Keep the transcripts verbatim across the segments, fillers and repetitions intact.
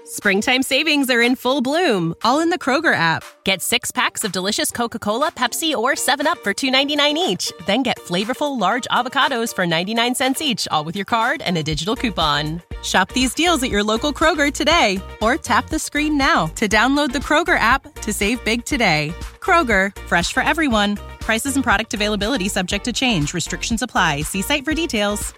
Springtime savings are in full bloom, all in the Kroger app. Get six packs of delicious Coca-Cola, Pepsi, or seven up for two dollars and ninety-nine cents each. Then get flavorful large avocados for ninety-nine cents each, all with your card and a digital coupon. Shop these deals at your local Kroger today, or tap the screen now to download the Kroger app to save big today. Kroger, fresh for everyone. Prices and product availability subject to change. Restrictions apply. See site for details.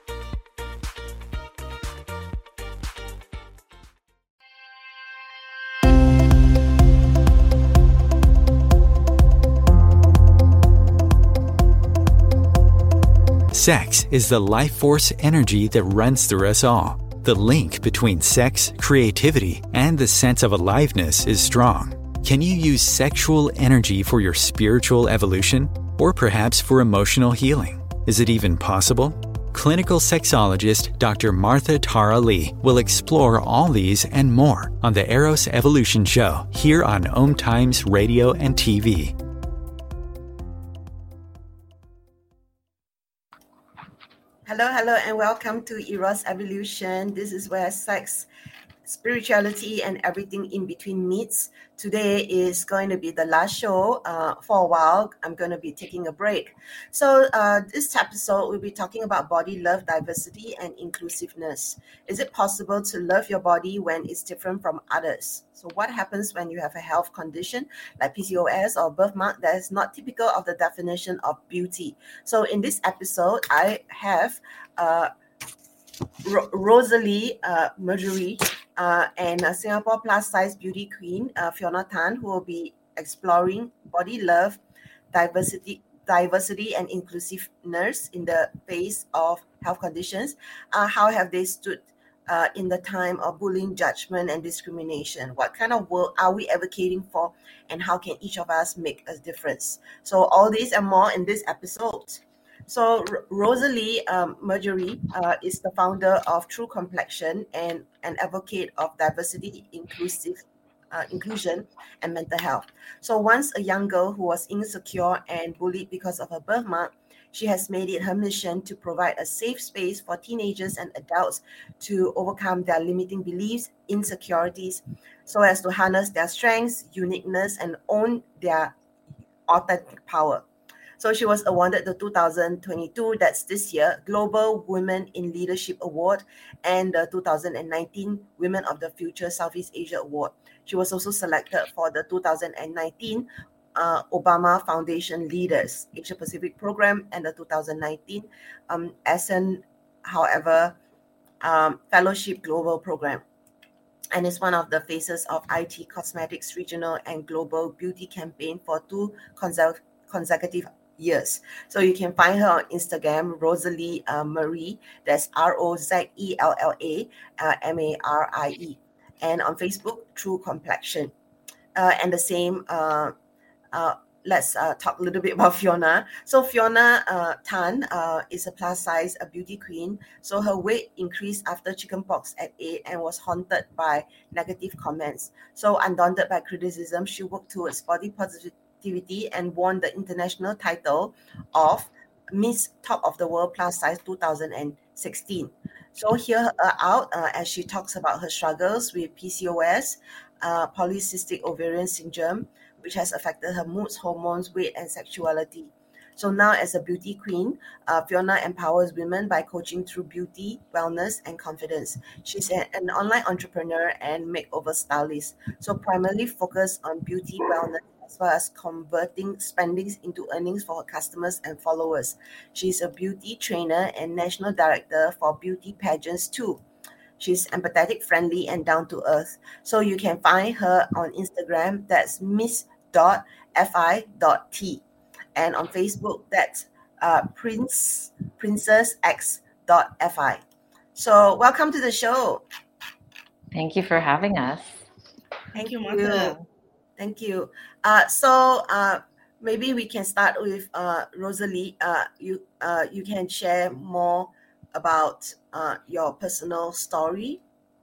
Sex is the life force energy that runs through us all. The link between sex, creativity, and the sense of aliveness is strong. Can you use sexual energy for your spiritual evolution? Or perhaps for emotional healing? Is it even possible? Clinical sexologist Doctor Martha Tara Lee will explore all these and more on the Eros Evolution Show here on Om Times Radio and T V. Hello, hello, and welcome to Eros Evolution. This is where sex, spirituality, and everything in between meets. Today is going to be the last show uh, for a while. I'm going to be taking a break. So uh, this episode, we'll be talking about body love, diversity, and inclusiveness. Is it possible to love your body when it's different from others? So what happens when you have a health condition like P C O S or birthmark that is not typical of the definition of beauty? So in this episode, I have uh, Ro- Rosalie uh, Marjorie uh, and a Singapore plus size beauty queen, uh, Fiona Tan, who will be exploring body love, diversity, diversity and inclusiveness in the face of health conditions. Uh, how have they stood uh, in the time of bullying, judgment, and discrimination? What kind of world are we advocating for, and how can each of us make a difference? So all this and more in this episode. So R- Rosalie um, Marjorie uh, is the founder of True Complexion and an advocate of diversity, inclusive uh, inclusion, and mental health. So once a young girl who was insecure and bullied because of her birthmark, she has made it her mission to provide a safe space for teenagers and adults to overcome their limiting beliefs, insecurities, so as to harness their strengths, uniqueness, and own their authentic power. So she was awarded the two thousand twenty-two, that's this year, Global Women in Leadership Award and the two thousand nineteen Women of the Future Southeast Asia Award. She was also selected for the two thousand nineteen uh, Obama Foundation Leaders Asia Pacific Program and the two thousand nineteen um, S N, however, um, Fellowship Global Program. And is one of the faces of I T Cosmetics Regional and Global Beauty Campaign for two consecutive consecutive years. So you can find her on Instagram, Rosalie uh, Marie, that's R O Z E L L A uh, M A R I E, and on Facebook, True Complexion. Uh, and the same, uh, uh, let's uh, talk a little bit about Fiona. So Fiona uh, Tan uh, is a plus size, a beauty queen. So her weight increased after chickenpox at eight and was haunted by negative comments. So undaunted by criticism, she worked towards body positivity and won the international title of Miss Top of the World Plus Size two thousand sixteen. So hear her out uh, as she talks about her struggles with P C O S, uh, polycystic ovarian syndrome, which has affected her moods, hormones, weight, and sexuality. So now as a beauty queen, uh, Fiona empowers women by coaching through beauty, wellness, and confidence. She's an, an online entrepreneur and makeover stylist. So primarily focused on beauty, wellness, as well as converting spendings into earnings for her customers and followers. She's a beauty trainer and national director for beauty pageants too. She's empathetic, friendly, and down to earth. So you can find her on Instagram, that's miss dot fi dot t. And on Facebook, that's uh, prince princess x dot fi. So welcome to the show. Thank you for having us. Thank you, Martha. Thank you. Uh, so uh, maybe we can start with uh, Rosalie. Uh, you uh, you can share more about uh, your personal story.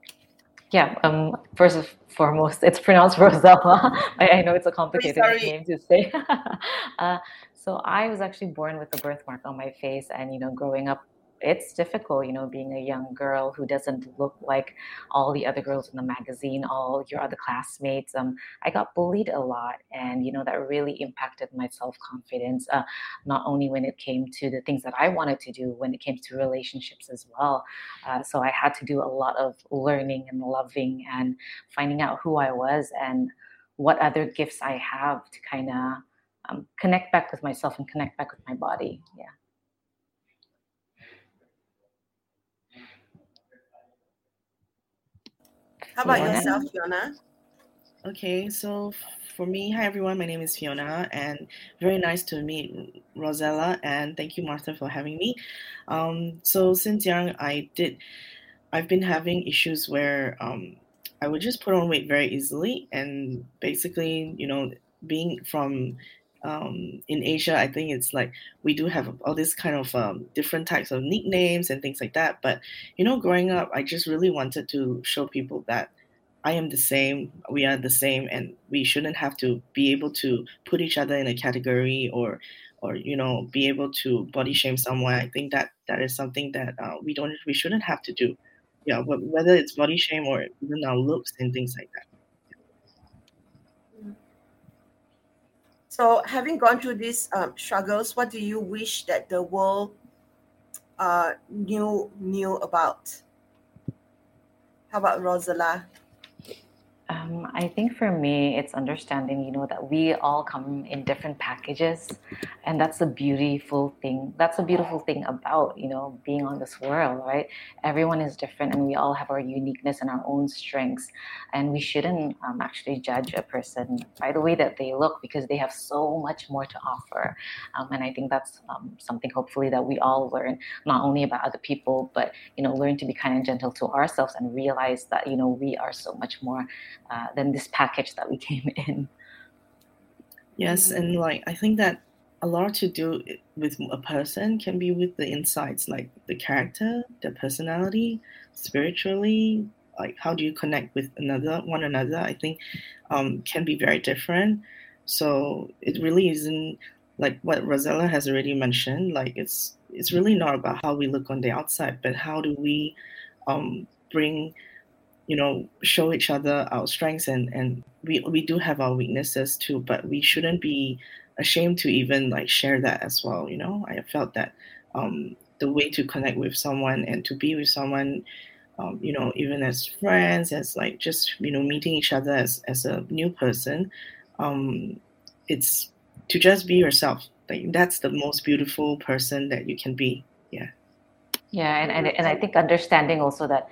Yeah. Um. First and foremost, it's pronounced Rosella. I, I know it's a complicated Sorry. name to say. uh, so I was actually born with a birthmark on my face, and you know, growing up it's difficult, you know, being a young girl who doesn't look like all the other girls in the magazine, all your other classmates. Um, I got bullied a lot, and you know that really impacted my self confidence. Uh, not only when it came to the things that I wanted to do, when it came to relationships as well. Uh, so I had to do a lot of learning and loving and finding out who I was and what other gifts I have to kind of um, connect back with myself and connect back with my body. Yeah. How about Fiona? yourself, Fiona? Okay, so for me, hi everyone, my name is Fiona, and very nice to meet Rosella, and thank you, Martha, for having me. Um, so since young, I did, I've been having issues where um, I would just put on weight very easily, and basically, you know, being from um, in Asia, I think it's like we do have all this kind of um, different types of nicknames and things like that. But you know, growing up, I just really wanted to show people that I am the same, we are the same, and we shouldn't have to be able to put each other in a category or, or you know, be able to body shame someone. I think that that is something that uh, we don't, we shouldn't have to do. Yeah, wh- whether it's body shame or even our looks and things like that. So, having gone through these um, struggles, what do you wish that the world uh, knew knew about? How about Rosella? Um, I think for me, it's understanding, you know, that we all come in different packages, and that's a beautiful thing. That's a beautiful thing about, you know, being on this world, right? Everyone is different, and we all have our uniqueness and our own strengths, and we shouldn't um, actually judge a person by the way that they look because they have so much more to offer. Um, and I think that's um, something hopefully that we all learn, not only about other people, but you know, learn to be kind and gentle to ourselves and realize that you know we are so much more. Uh, than this package that we came in. Yes, and like I think that a lot to do with a person can be with the insights, like the character, the personality, spiritually, like how do you connect with another one another. I think um, can be very different. So it really isn't like what Rosella has already mentioned. Like it's it's really not about how we look on the outside, but how do we um, bring you know, show each other our strengths and, and we, we do have our weaknesses too, but we shouldn't be ashamed to even like share that as well. You know, I felt that um, the way to connect with someone and to be with someone, um, you know, even as friends, as like just, you know, meeting each other as, as a new person, um, it's to just be yourself. Like that's the most beautiful person that you can be. Yeah. Yeah. And, and, and I think understanding also that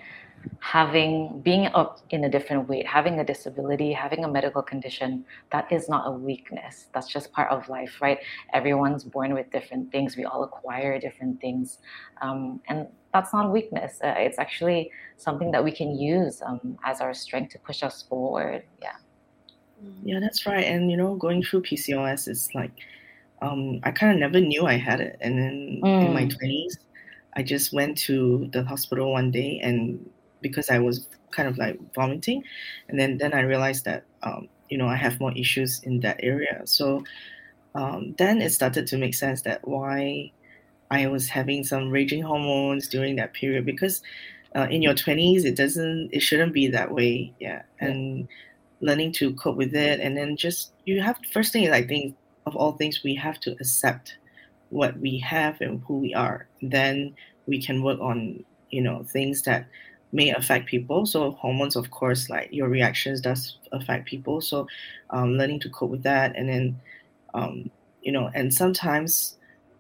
having being up in a different weight, having a disability, having a medical condition, that is not a weakness. That's just part of life, right? Everyone's born with different things. We all acquire different things, um, and that's not a weakness. Uh, it's actually something that we can use um, as our strength to push us forward. Yeah. Yeah, that's right. And you know, going through P C O S is like um, I kind of never knew I had it, and then mm. in my twenties, I just went to the hospital one day and. Because I was kind of like vomiting, and then, then I realized that um, you know I have more issues in that area. So um, then it started to make sense that why I was having some raging hormones during that period. Because uh, in your twenties, it doesn't, it shouldn't be that way. Yeah, and learning to cope with it, and then just you have first thing I think of all things we have to accept what we have and who we are. Then we can work on you know things that. May affect people. So hormones, of course, like your reactions does affect people. So um, learning to cope with that. And then, um, you know, and sometimes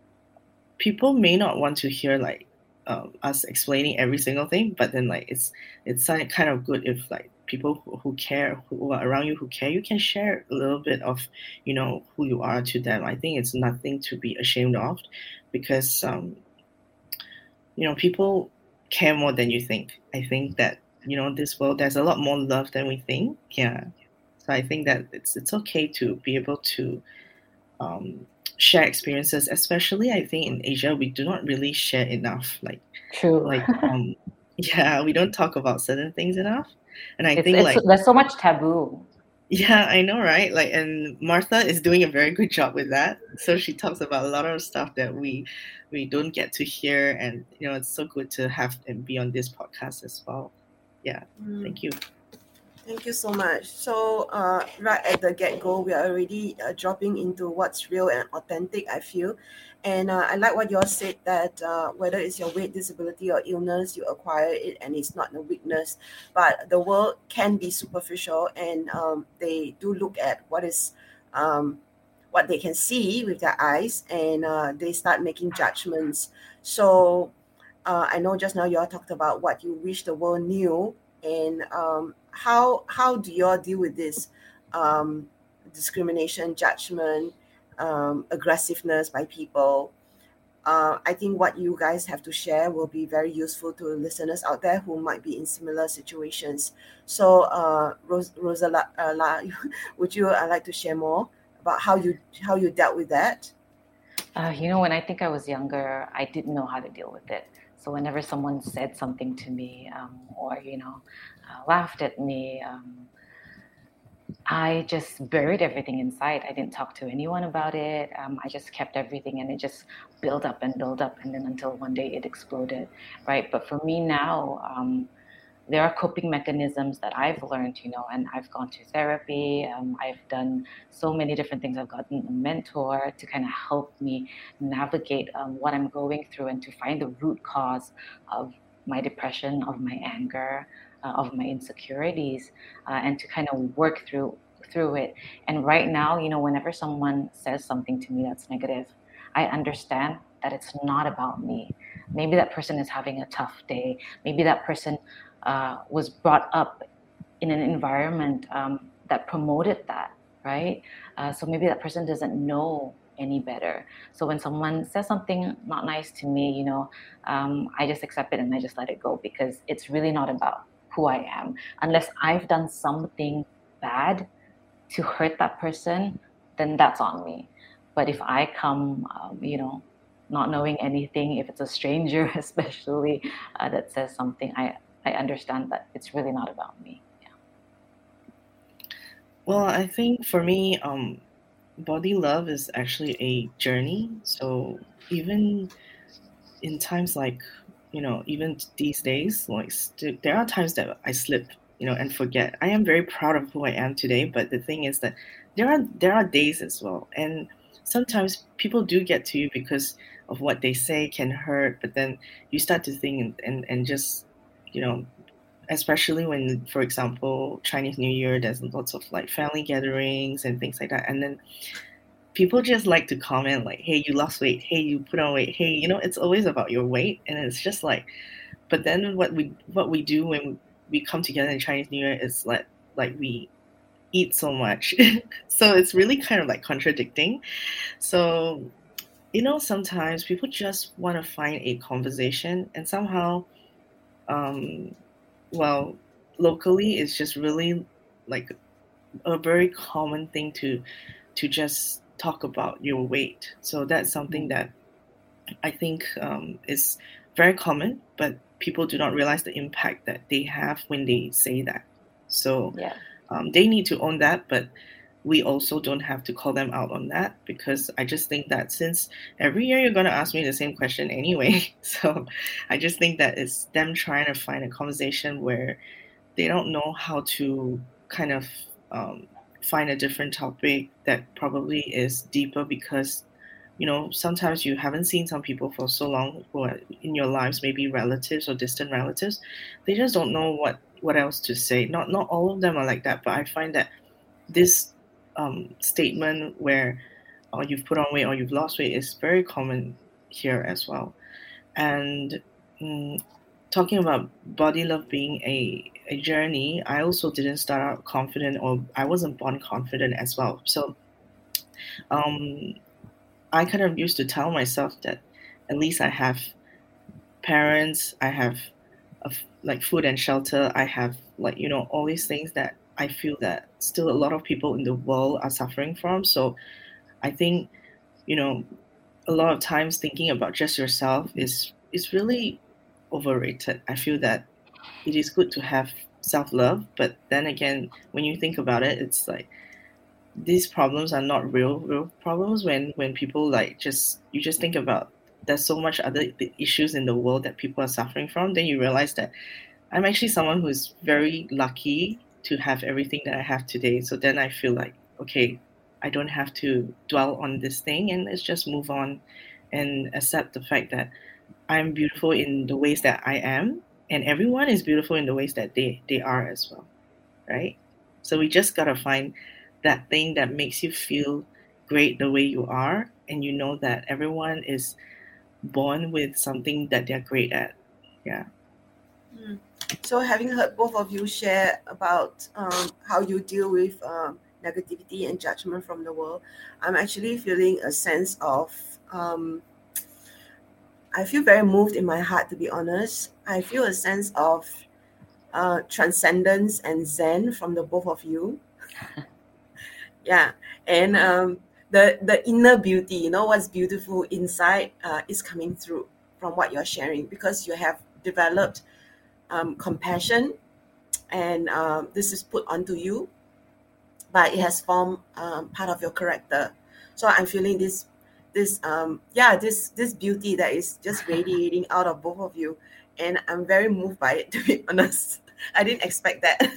people may not want to hear like um, us explaining every single thing, but then like it's it's kind of good if like people who, who care, who are around you who care, you can share a little bit of, you know, who you are to them. I think it's nothing to be ashamed of because, um, you know, people care more than you think. I think that, you know, this world, there's a lot more love than we think. Yeah. So I think that it's it's okay to be able to um, share experiences, especially I think in Asia, we do not really share enough. Like, True. Like, um, yeah, we don't talk about certain things enough. And I it's, think it's, like, there's so much taboo. Yeah, I know, right? Like, and Martha is doing a very good job with that. So she talks about a lot of stuff that we we don't get to hear, and you know, it's so good to have and be on this podcast as well. Yeah, Mm. thank you. Thank you so much. So, uh, right at the get go, we are already uh, dropping into what's real and authentic, I feel. And uh, I like what you all said that uh, whether it's your weight, disability, or illness, you acquire it and it's not a weakness. But the world can be superficial, and um, they do look at what is um, what they can see with their eyes, and uh, they start making judgments. So, uh, I know just now you all talked about what you wish the world knew, and um, how how do you all deal with this um, discrimination, judgment, um, aggressiveness by people? Uh, I think what you guys have to share will be very useful to listeners out there who might be in similar situations. So, uh, Ros- Rosala, uh, La, would you uh, like to share more about how you how you dealt with that? Uh, you know, when I think I was younger, I didn't know how to deal with it. So whenever someone said something to me, um, or you know, uh, laughed at me, um, I just buried everything inside. I didn't talk to anyone about it. Um, I just kept everything, and it just built up and built up, and then until one day it exploded, right? But for me now, um, there are coping mechanisms that I've learned, you know, and I've gone to therapy. Um, I've done so many different things. I've gotten a mentor to kind of help me navigate um, what I'm going through and to find the root cause of my depression, of my anger, uh, of my insecurities, uh, and to kind of work through through it. And right now, you know, whenever someone says something to me that's negative, I understand that it's not about me. Maybe that person is having a tough day. Maybe that person uh, was brought up in an environment um, that promoted that, right? Uh, so maybe that person doesn't know any better. So when someone says something not nice to me, you know, um, I just accept it and I just let it go because it's really not about who I am. Unless I've done something bad to hurt that person, then that's on me. But if I come, um, you know, not knowing anything, if it's a stranger especially uh, that says something, I, I understand that it's really not about me. Yeah. Well, I think for me, um, body love is actually a journey. So even in times like, you know, even these days, like st- there are times that I slip, you know, and forget. I am very proud of who I am today, but the thing is that there are there are days as well, and sometimes people do get to you because of what they say can hurt, but then you start to think and and, and just, you know, especially when, for example, Chinese New Year, there's lots of like family gatherings and things like that, and then people just like to comment like, hey, you lost weight, hey, you put on weight, hey, you know, it's always about your weight, and it's just like, but then what we what we do when we come together in Chinese New Year is like like we eat so much. So it's really kind of like contradicting. So, you know, sometimes people just want to find a conversation, and somehow um well, locally it's just really like a very common thing to to just talk about your weight. So that's something that I think um, is very common, but people do not realize the impact that they have when they say that. So Yeah. um, they need to own that, but we also don't have to call them out on that, because I just think that since every year you're going to ask me the same question anyway, so I just think that it's them trying to find a conversation where they don't know how to kind of um, find a different topic that probably is deeper, because you know sometimes you haven't seen some people for so long who are in your lives, maybe relatives or distant relatives. They just don't know what what else to say. Not not all of them are like that, but I find that this um, statement where oh, you've put on weight or you've lost weight is very common here as well. And mm, talking about body love being a, a journey, I also didn't start out confident, or I wasn't born confident as well. So um, I kind of used to tell myself that at least I have parents, I have a, like food and shelter, I have like, you know, all these things that I feel that still a lot of people in the world are suffering from. So I think, you know, a lot of times thinking about just yourself is is really overrated. I feel that it is good to have self-love. But then again, when you think about it, it's like these problems are not real real problems when when people like just you just think about there's so much other issues in the world that people are suffering from, then you realize that I'm actually someone who's very lucky to have everything that I have today. So then I feel like, okay, I don't have to dwell on this thing, and let's just move on and accept the fact that I'm beautiful in the ways that I am, and everyone is beautiful in the ways that they, they are as well, right? So we just gotta find that thing that makes you feel great the way you are, and you know that everyone is born with something that they're great at. Yeah. Mm. So having heard both of you share about um, how you deal with um, negativity and judgment from the world, I'm actually feeling a sense of, um, I feel very moved in my heart, to be honest. I feel a sense of uh, transcendence and zen from the both of you. Yeah, and um, the the inner beauty, you know, what's beautiful inside uh, is coming through from what you're sharing, because you have developed um, compassion, and um, this is put onto you, but it has formed um, part of your character. So I'm feeling this, this um, yeah, this this beauty that is just radiating out of both of you, and I'm very moved by it, to be honest. I didn't expect that.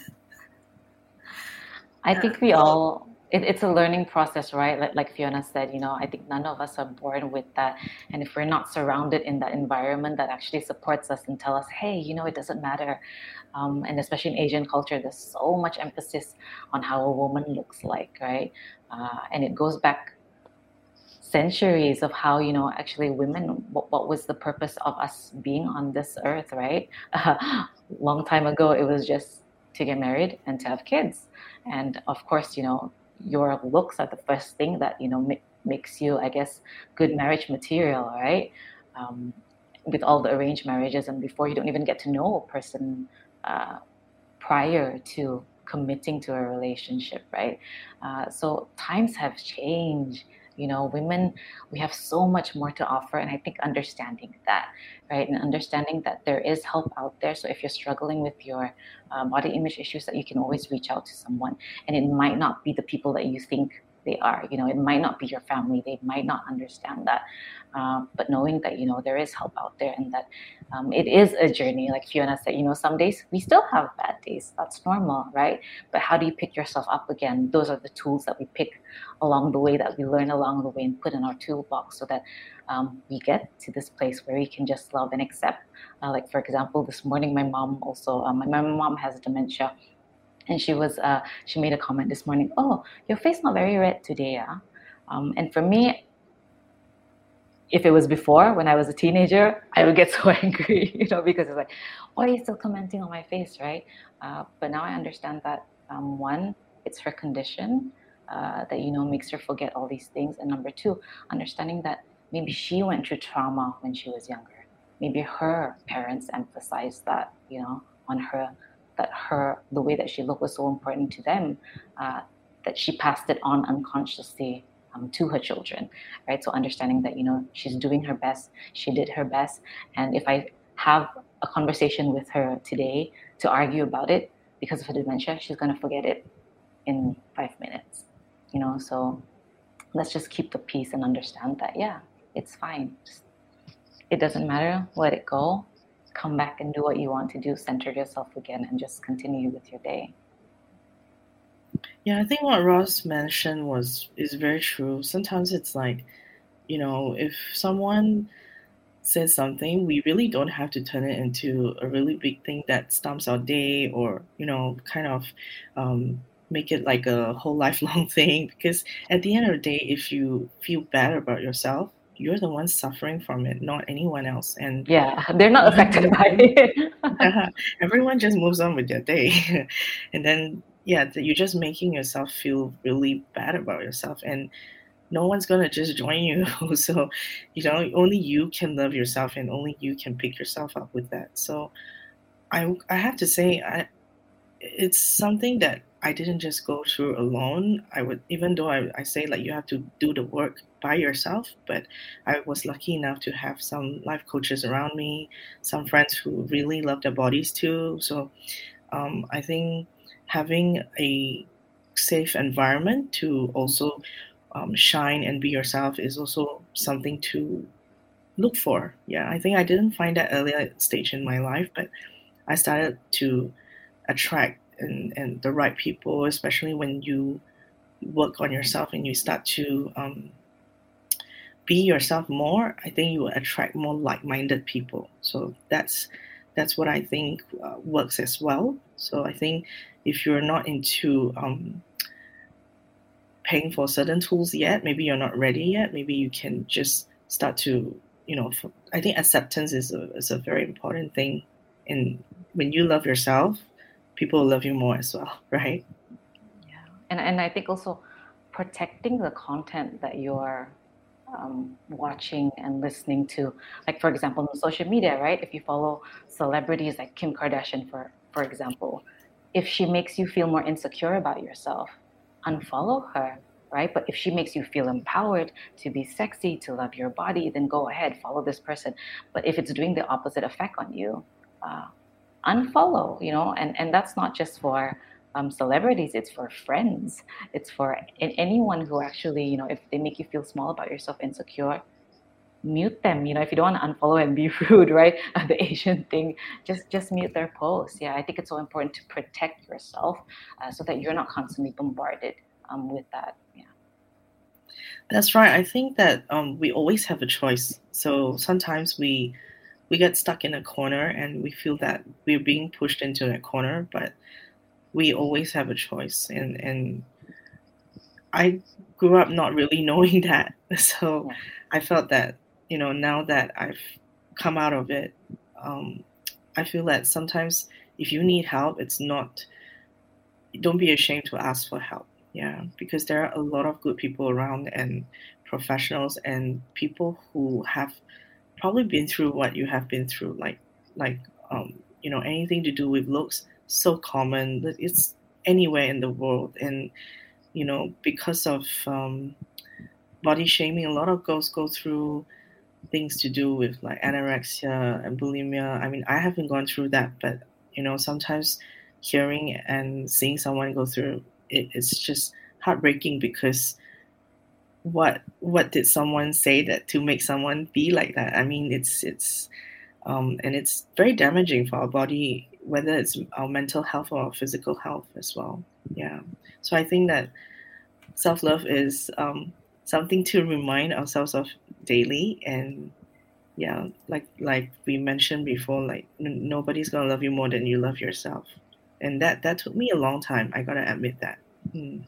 I think we all, it, it's a learning process, right? Like, like Fiona said, you know, I think none of us are born with that. And if we're not surrounded in that environment that actually supports us and tell us, hey, you know, it doesn't matter. Um, and especially in Asian culture, there's so much emphasis on how a woman looks like, right? Uh, and it goes back centuries of how, you know, actually women, what, what was the purpose of us being on this earth, right? Uh, long time ago, it was just to get married and to have kids. And of course, you know, your looks are the first thing that, you know, ma- makes you, I guess, good marriage material, right? Um, with all the arranged marriages, and before you don't even get to know a person uh, prior to committing to a relationship, right? Uh, so times have changed. You know, women, we have so much more to offer. And I think understanding that, right? And understanding that there is help out there. So if you're struggling with your uh, body image issues, that you can always reach out to someone. And it might not be the people that you think they are. You know, it might not be your family. They might not understand that. Uh, but knowing that, you know, there is help out there, and that um, it is a journey. Like Fiona said, you know, some days we still have bad days. That's normal, right? But how do you pick yourself up again? Those are the tools that we pick along the way, that we learn along the way and put in our toolbox, so that um, we get to this place where we can just love and accept. Uh, like, for example, this morning, my mom also, um, my, my mom has dementia. And she was, uh, she made a comment this morning, oh, your face not very red today, yeah? Um, and for me, if it was before, when I was a teenager, I would get so angry, you know, because it's like, why are you still commenting on my face, right? Uh, but now I understand that, um, one, it's her condition uh, that, you know, makes her forget all these things. And number two, understanding that maybe she went through trauma when she was younger. Maybe her parents emphasized that, you know, on her, that her, the way that she looked was so important to them, uh, that she passed it on unconsciously um, to her children, right? So understanding that, you know, she's doing her best, she did her best. And if I have a conversation with her today to argue about it because of her dementia, she's going to forget it in five minutes, you know? So let's just keep the peace and understand that, yeah, it's fine. Just, it doesn't matter, let it go. Come back and do what you want to do, center yourself again, and just continue with your day. Yeah, I think what Ross mentioned was is very true. Sometimes it's like, you know, if someone says something, we really don't have to turn it into a really big thing that stumps our day, or, you know, kind of um, make it like a whole lifelong thing. Because at the end of the day, if you feel bad about yourself, you're the one suffering from it, not anyone else. And yeah, they're not affected by it. Yeah, everyone just moves on with their day. And then, yeah, you're just making yourself feel really bad about yourself. And no one's going to just join you. So, you know, only you can love yourself, and only you can pick yourself up with that. So I, I have to say, I, it's something that I didn't just go through alone. I would, even though I, I say like you have to do the work by yourself, but I was lucky enough to have some life coaches around me, some friends who really love their bodies too. So Um, I think having a safe environment to also um, shine and be yourself is also something to look for. Yeah, I think I didn't find that earlier stage in my life, but I started to attract and, and the right people, especially when you work on yourself and you start to um, be yourself more. I think you will attract more like-minded people. So that's that's what I think uh, works as well. So I think if you're not into um, paying for certain tools yet, maybe you're not ready yet, maybe you can just start to, you know, f- I think acceptance is a, is a very important thing. And when you love yourself, people will love you more as well, right? Yeah. And, and I think also protecting the content that you're um, watching and listening to, like for example, on social media, right? If you follow celebrities like Kim Kardashian, for, for example, if she makes you feel more insecure about yourself, unfollow her, right? But if she makes you feel empowered to be sexy, to love your body, then go ahead, follow this person. But if it's doing the opposite effect on you, uh, unfollow, you know, and, and that's not just for um, celebrities, it's for friends, it's for anyone who actually, you know, if they make you feel small about yourself, insecure, mute them. You know, if you don't want to unfollow and be rude, right? The Asian thing, just just mute their posts. Yeah, I think it's so important to protect yourself uh, so that you're not constantly bombarded um, with that. Yeah, that's right. I think that um, we always have a choice. So sometimes we we get stuck in a corner and we feel that we're being pushed into that corner, but we always have a choice. And and I grew up not really knowing that, so yeah. I felt that, you know, now that I've come out of it, um, I feel that sometimes if you need help, it's not, don't be ashamed to ask for help. Yeah, because there are a lot of good people around and professionals and people who have probably been through what you have been through, like like um, you know, anything to do with looks, so common that it's anywhere in the world. And you know, because of um, body shaming, a lot of girls go through things to do with like anorexia and bulimia. I mean, I haven't gone through that, but you know, sometimes hearing and seeing someone go through it, it's just heartbreaking, because what what did someone say that to make someone be like that? I mean, it's it's um, and it's very damaging for our body, whether it's our mental health or our physical health as well. Yeah. So I think that self-love is um, something to remind ourselves of daily. And yeah, like like we mentioned before, like n- nobody's gonna love you more than you love yourself. And that that took me a long time, I gotta admit that. Mm.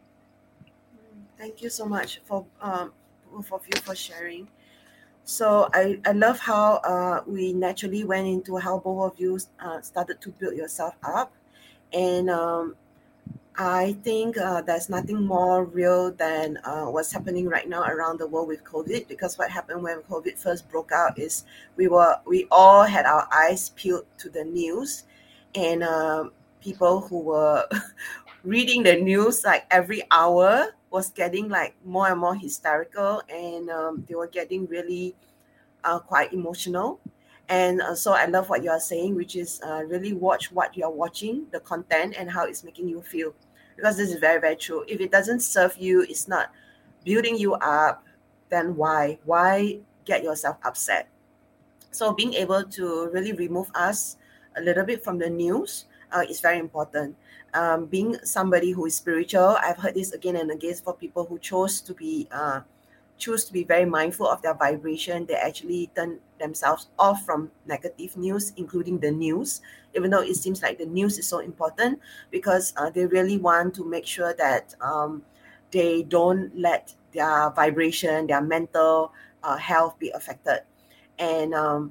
Thank you so much for um, both of you for sharing. So I, I love how uh, we naturally went into how both of you uh, started to build yourself up. And um, I think uh, there's nothing more real than uh, what's happening right now around the world with COVID. Because what happened when COVID first broke out is we were we all had our eyes peeled to the news, and uh, people who were reading the news like every hour was getting like more and more hysterical, and um, they were getting really uh, quite emotional. And uh, so I love what you are saying, which is uh, really watch what you're watching, the content, and how it's making you feel. Because this is very, very true. If it doesn't serve you, it's not building you up, then why? Why get yourself upset? So being able to really remove us a little bit from the news uh, is very important. Um, being somebody who is spiritual, I've heard this again and again for people who chose to be uh, choose to be very mindful of their vibration. They actually turn themselves off from negative news, including the news, even though it seems like the news is so important, because uh, they really want to make sure that um, they don't let their vibration, their mental uh, health be affected. And um,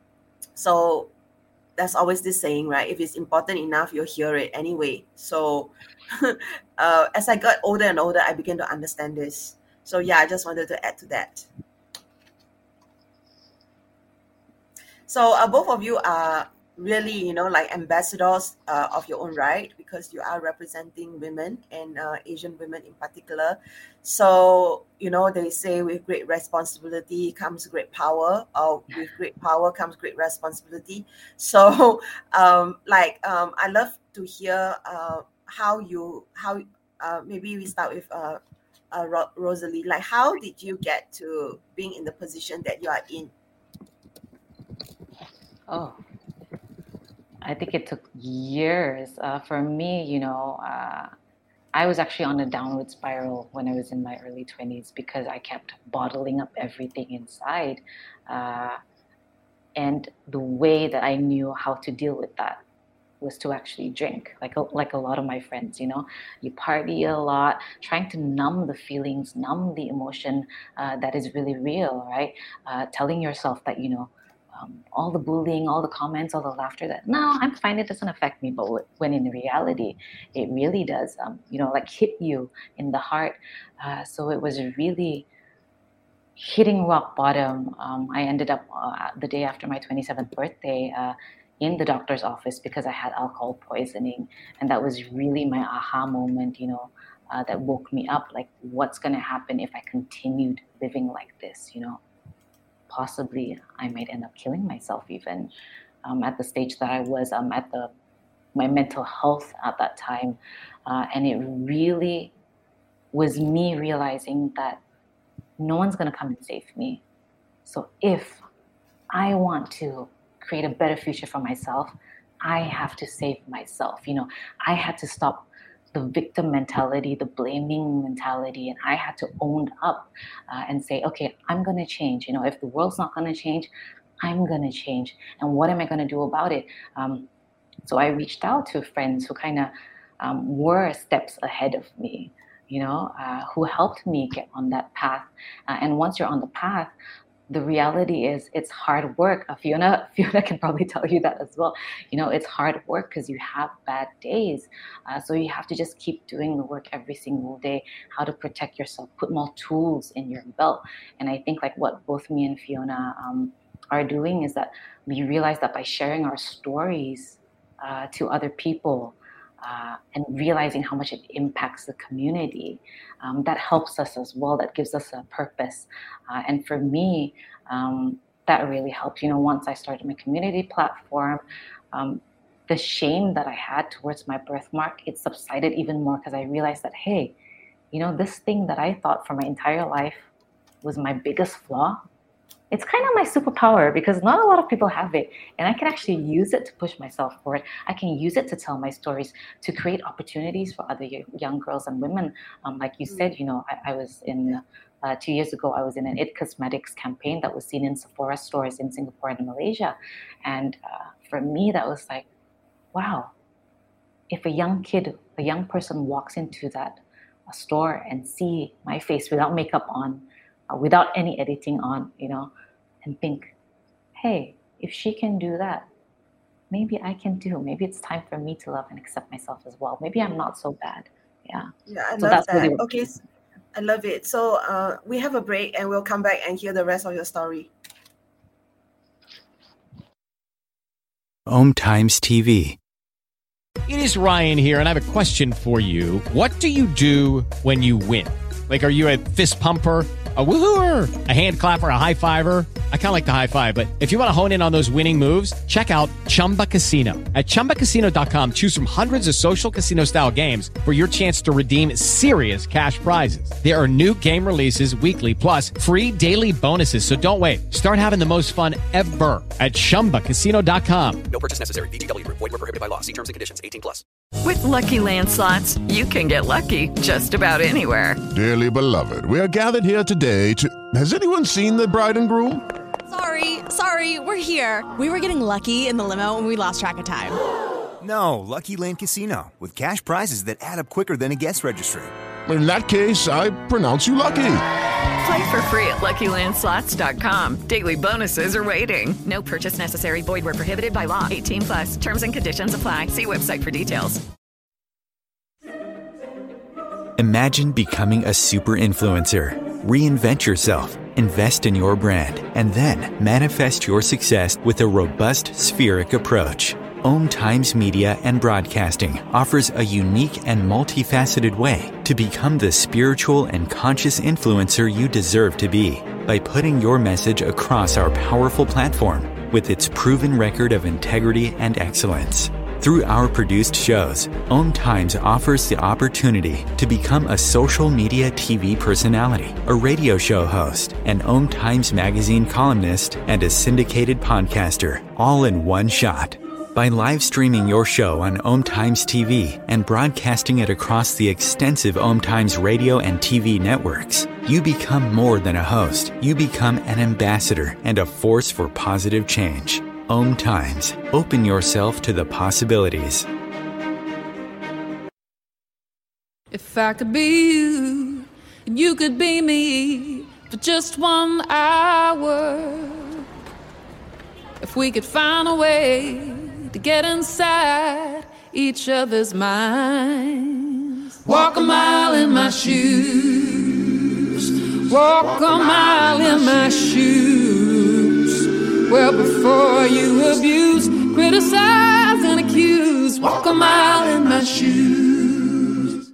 so there's always this saying, right? If it's important enough, you'll hear it anyway. So uh, as I got older and older, I began to understand this. So yeah, I just wanted to add to that. So uh, both of you are really, you know, like ambassadors uh, of your own right, because you are representing women and uh, Asian women in particular. So, you know, they say with great responsibility comes great power, or with great power comes great responsibility. So, um, like, um, I love to hear uh, how you, how uh, maybe we start with uh, uh, Ro- Rosalie. Like, how did you get to being in the position that you are in? Oh, I think it took years. Uh, for me, you know, uh, I was actually on a downward spiral when I was in my early twenties because I kept bottling up everything inside. Uh, and the way that I knew how to deal with that was to actually drink, like a, like a lot of my friends, you know, you party a lot, trying to numb the feelings, numb the emotion uh, that is really real, right? Uh, telling yourself that, you know, um, all the bullying, all the comments, all the laughter, that no, I'm fine, it doesn't affect me. But w- when in reality, it really does, um, you know, like hit you in the heart. Uh, so it was really hitting rock bottom. Um, I ended up uh, the day after my twenty-seventh birthday uh, in the doctor's office because I had alcohol poisoning. And that was really my aha moment, you know, uh, that woke me up. Like, what's going to happen if I continued living like this, you know? Possibly I might end up killing myself even um, at the stage that I was um, at the my mental health at that time. Uh, and it really was me realizing that no one's going to come and save me. So if I want to create a better future for myself, I have to save myself. You know, I had to stop the victim mentality, the blaming mentality, and I had to own up uh, and say, okay, I'm going to change. You know, if the world's not going to change, I'm going to change. And what am I going to do about it? Um, so I reached out to friends who kind of um, were steps ahead of me, you know, uh, who helped me get on that path. Uh, and once you're on the path, the reality is it's hard work. Uh, Fiona, Fiona can probably tell you that as well. You know, it's hard work because you have bad days. Uh, so you have to just keep doing the work every single day, how to protect yourself, put more tools in your belt. And I think like what both me and Fiona um, are doing is that we realize that by sharing our stories uh, to other people, Uh, and realizing how much it impacts the community, um, that helps us as well. That gives us a purpose. Uh, and for me, um, that really helped. You know, once I started my community platform, um, the shame that I had towards my birthmark, it subsided even more because I realized that, hey, you know, this thing that I thought for my entire life was my biggest flaw, it's kind of my superpower because not a lot of people have it. And I can actually use it to push myself forward. I can use it to tell my stories, to create opportunities for other young girls and women. Um, like you said, you know, I, I was in, uh, two years ago, I was in an It Cosmetics campaign that was seen in Sephora stores in Singapore and Malaysia. And uh, for me, that was like, wow, if a young kid, a young person walks into that uh, store and see my face without makeup on, Uh, without any editing on, you know, and think, hey, if she can do that, maybe I can do. Maybe it's time for me to love and accept myself as well. Maybe I'm not so bad. Yeah. Yeah, I so love that's that. really Okay, I love it. So uh, we have a break and we'll come back and hear the rest of your story. Om Times T V. It is Ryan here, and I have a question for you. What do you do when you win? Like, are you a fist pumper, a woohooer, a hand clapper, a high fiver? I kind of like the high five, but if you want to hone in on those winning moves, check out Chumba Casino. At chumba casino dot com, choose from hundreds of social casino style games for your chance to redeem serious cash prizes. There are new game releases weekly, plus free daily bonuses. So don't wait. Start having the most fun ever at chumba casino dot com. No purchase necessary. V G W Group. Void where prohibited by law. See terms and conditions. eighteen plus. With Lucky Land Slots, you can get lucky just about anywhere. Dearly beloved, we are gathered here today to... Has anyone seen the bride and groom? Sorry, sorry, we're here. We were getting lucky in the limo and we lost track of time. No, Lucky Land Casino, with cash prizes that add up quicker than a guest registry. In that case, I pronounce you lucky. Play for free at lucky land slots dot com. Daily bonuses are waiting. No purchase necessary. Void where prohibited by law. eighteen plus. Terms and conditions apply. See website for details. Imagine becoming a super influencer. Reinvent yourself, invest in your brand, and then manifest your success with a robust spheric approach. Om Times Media and Broadcasting offers a unique and multifaceted way to become the spiritual and conscious influencer you deserve to be by putting your message across our powerful platform with its proven record of integrity and excellence. Through our produced shows, Om Times offers the opportunity to become a social media T V personality, a radio show host, an Om Times magazine columnist, and a syndicated podcaster, all in one shot. By live streaming your show on Om Times T V and broadcasting it across the extensive Om Times radio and T V networks, you become more than a host. You become an ambassador and a force for positive change. Om Times. Open yourself to the possibilities. If I could be you, and you could be me for just one hour. If we could find a way to get inside each other's minds. Walk a mile in my shoes. Walk a mile in my shoes. Well, before you abuse, criticize, and accuse, walk a mile in my shoes.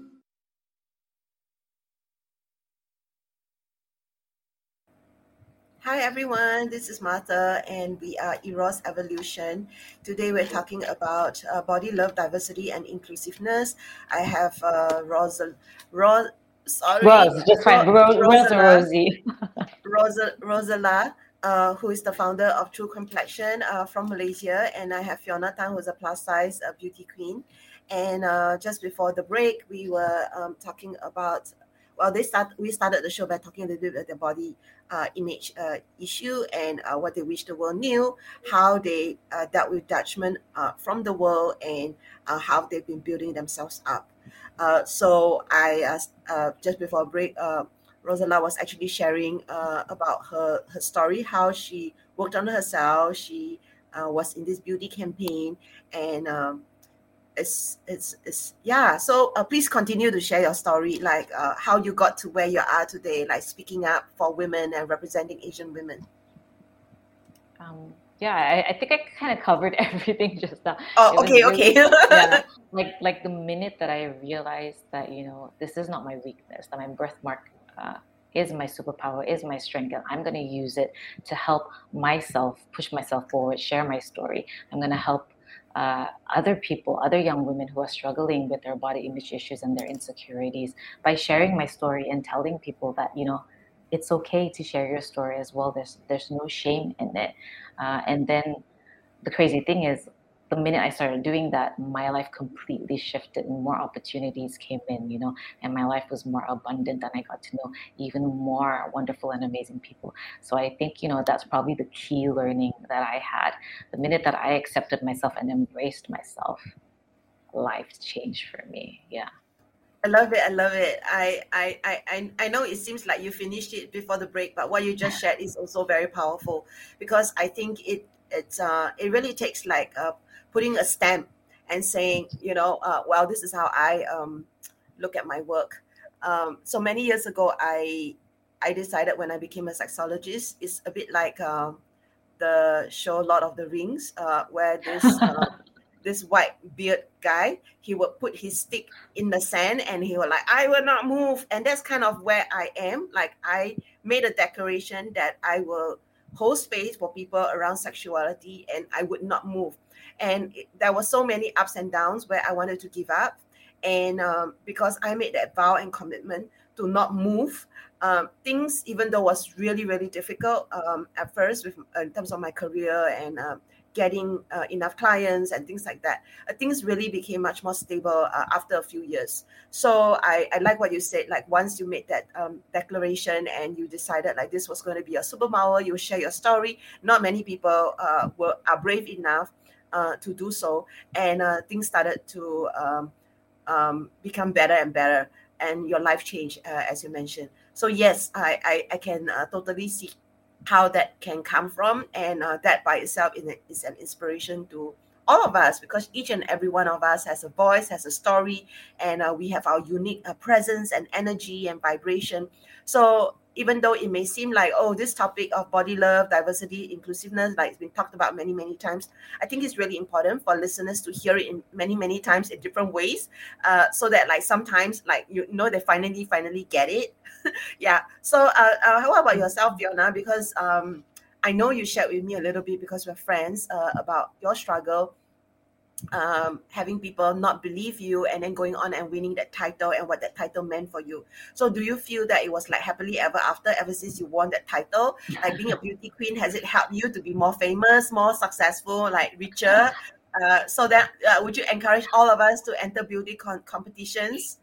Hi everyone, this is Martha and we are Eros Evolution. Today we're talking about uh, body love, diversity and inclusiveness. I have uh, Rosal, Ros, sorry, Rose, just fine. Rose, Rose or Rosie. Rosa, Rosala. Uh, who is the founder of True Complexion uh, from Malaysia, and I have Fiona Tan, who's a plus size uh, beauty queen. And uh, just before the break, we were um, talking about, well, they start we started the show by talking a little bit about the body uh, image uh, issue and uh, what they wish the world knew, how they uh, dealt with judgment uh, from the world, and uh, how they've been building themselves up. Uh, so I asked, uh, just before break, uh, Rosala was actually sharing uh, about her, her story, how she worked on herself. She uh, was in this beauty campaign, and um, it's it's it's yeah. So uh, please continue to share your story, like uh, how you got to where you are today, like speaking up for women and representing Asian women. Um, yeah, I, I think I kind of covered everything just now. Oh, okay, really, okay. yeah, like like the minute that I realized that, you know, this is not my weakness, that my birthmark Uh, is my superpower, is my strength, and I'm going to use it to help myself, push myself forward, share my story. I'm going to help uh, other people, other young women who are struggling with their body image issues and their insecurities by sharing my story and telling people that, you know, it's okay to share your story as well. There's there's no shame in it. Uh, and then the crazy thing is, the minute I started doing that, my life completely shifted and more opportunities came in, you know, and my life was more abundant and I got to know even more wonderful and amazing people. So I think, you know, that's probably the key learning that I had. The minute that I accepted myself and embraced myself, life changed for me. Yeah. I love it. I love it. I, I, I, I know it seems like you finished it before the break, but what you just shared is also very powerful, because I think it, it's, uh, it really takes like a, putting a stamp and saying, you know, uh, well, this is how I um, look at my work. Um, so many years ago, I I decided when I became a sexologist, it's a bit like uh, the show Lord of the Rings, uh, where this uh, this white beard guy, he would put his stick in the sand and he would like, I will not move. And that's kind of where I am. Like I made a declaration that I will hold space for people around sexuality and I would not move. And it, there were so many ups and downs where I wanted to give up. And um, because I made that vow and commitment to not move, um, things, even though was really, really difficult um, at first with, uh, in terms of my career and uh, getting uh, enough clients and things like that, uh, things really became much more stable uh, after a few years. So I, I like what you said, like once you made that um, declaration and you decided like this was going to be a superpower, you share your story. Not many people uh, were are brave enough Uh, to do so, and uh, things started to um, um, become better and better, and your life changed, uh, as you mentioned. So yes, I I, I can uh, totally see how that can come from, and uh, that by itself is, is an inspiration to all of us, because each and every one of us has a voice, has a story, and uh, we have our unique uh, presence and energy and vibration. So even though it may seem like, oh, this topic of body love, diversity, inclusiveness, like it's been talked about many, many times, I think it's really important for listeners to hear it in many, many times in different ways, uh, so that like sometimes, like, you know, they finally, finally get it. Yeah. So uh, uh, how about yourself, Fiona? Because um, I know you shared with me a little bit, because we're friends, uh, about your struggle, um, having people not believe you and then going on and winning that title and what that title meant for you. So do you feel that it was like happily ever after, ever since you won that title? Like being a beauty queen, has it helped you to be more famous, more successful, like richer? Uh, so that uh, would you encourage all of us to enter beauty con- competitions?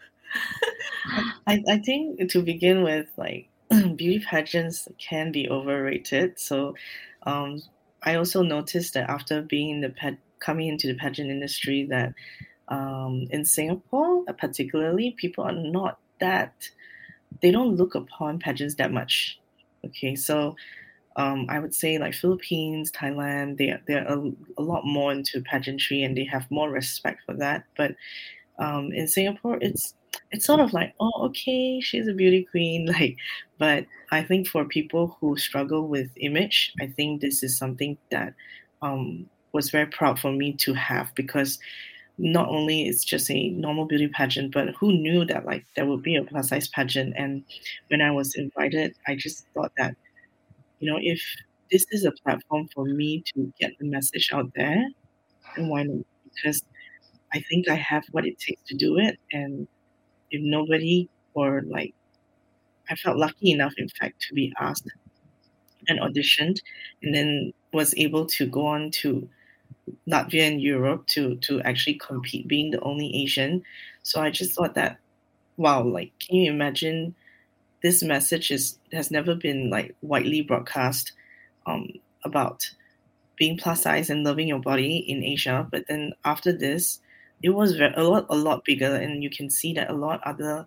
I, I think to begin with, like, beauty pageants can be overrated. So um, I also noticed that after being in the pet, coming into the pageant industry, that um, in Singapore particularly, people are not that, they don't look upon pageants that much. Okay, so um, I would say like Philippines, Thailand, they, they're a, a lot more into pageantry and they have more respect for that. But um, in Singapore, it's it's sort of like, oh, okay, she's a beauty queen. Like, but I think for people who struggle with image, I think this is something that um, was very proud for me to have, because not only it's just a normal beauty pageant, but who knew that like there would be a plus size pageant. And when I was invited, I just thought that, you know, if this is a platform for me to get the message out there, then why not? Because I think I have what it takes to do it. And if nobody, or like, I felt lucky enough, in fact, to be asked and auditioned, and then was able to go on to Latvia and Europe to to actually compete, being the only Asian. So I just thought that, wow, like, can you imagine, this message is has never been like widely broadcast um, about being plus size and loving your body in Asia. But then after this, it was very, a lot a lot bigger, and you can see that a lot other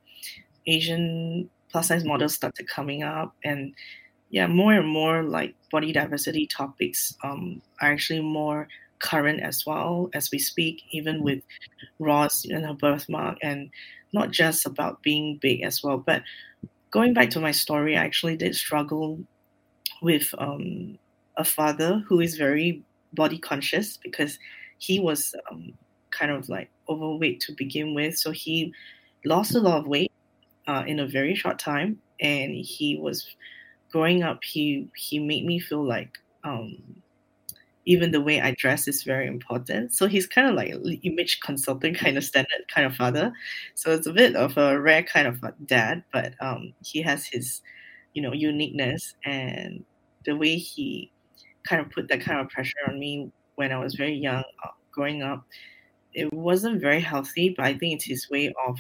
Asian plus size models started coming up, and yeah, more and more like body diversity topics um, are actually more current as well as we speak, even with Ross and her birthmark, and not just about being big as well. But going back to my story, I actually did struggle with um, a father who is very body conscious, because he was um, kind of like overweight to begin with. So he lost a lot of weight uh, in a very short time, and he was growing up. He he made me feel like um, even the way I dress is very important. So he's kind of like image consultant kind of standard kind of father. So it's a bit of a rare kind of a dad, but um, he has his, you know, uniqueness, and the way he kind of put that kind of pressure on me when I was very young, uh, growing up, it wasn't very healthy. But I think it's his way of